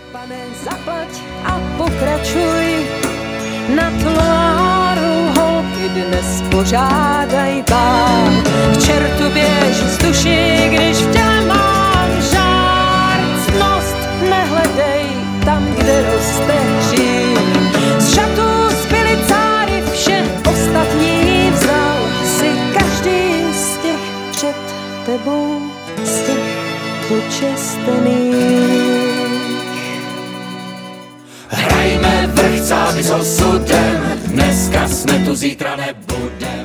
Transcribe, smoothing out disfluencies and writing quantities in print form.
Pane, zaplať a pokračuj, na tváru holky dnes pořádaj bál. K čertu běž z duši, když v těle mám žár. Ctnost nehledej tam, kde roste hřích. Z šatů zbyly cáry, vše ostatní vzal si každý z těch před tebou, z těch počestených. Hrajme vrchcáky s osudem, dneska jsme tu, zítra nebudem.